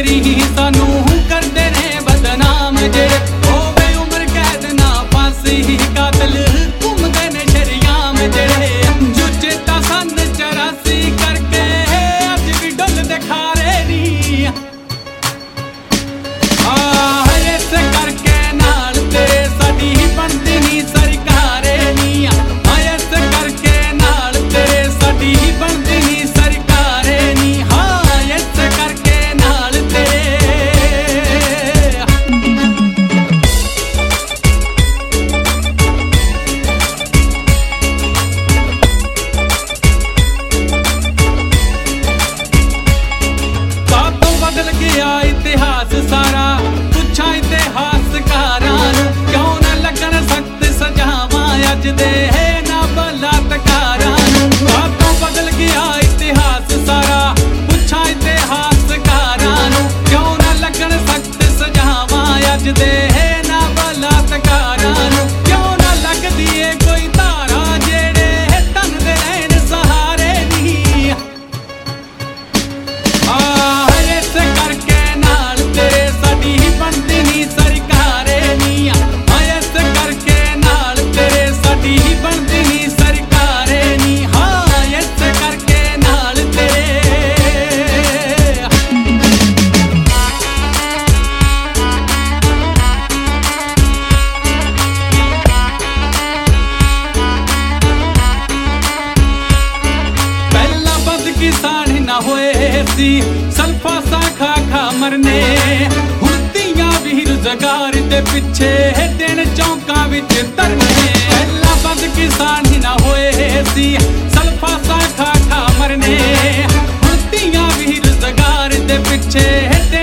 तेरी ही सानू करदे ने बदनाम जेड़े होवे उम्र कैद ना फांसी कातल घूमदे ने शरियाम जेड़े जुचे ता सन 84 करके अज भी डुल दे खारे नी इस करके नाल तेरे साडी बनदी नी सरकारे नी इस करके नाल तेरे साडी बनदी नी सरकारे नी इस करके नाल बातों बदल गया इतिहास सारा पुछा इतिहासकारां नूं क्यों ना लगन सख्त सजावां अज दे ना बलात्कारां नूं बातों बदल गया इतिहास सारा पुछा इतिहासकारां नूं क्यों ना लगन सख्त सजावां अज दे ना बलात्कारां नूं क्यों ना लगदी ए कोई धारा जेड़े तन दे रहन सहारे नी इस करके नाल तेरे साडी बनदी नी सरकारे नी इस करके नाल तेरे साडी बनदी नी सरकारे नी इस करके नाल पहला बद किसान ना होए सी सल्फा सा खा खा मरने हुण धीआं भी रुज़गार दे पिछे दिन चौंकां विच तरने पहला बद किसान ही ना होए सी सल्फा सा खा खा मरने हुण धीआं भी रुज़गार दे पिछे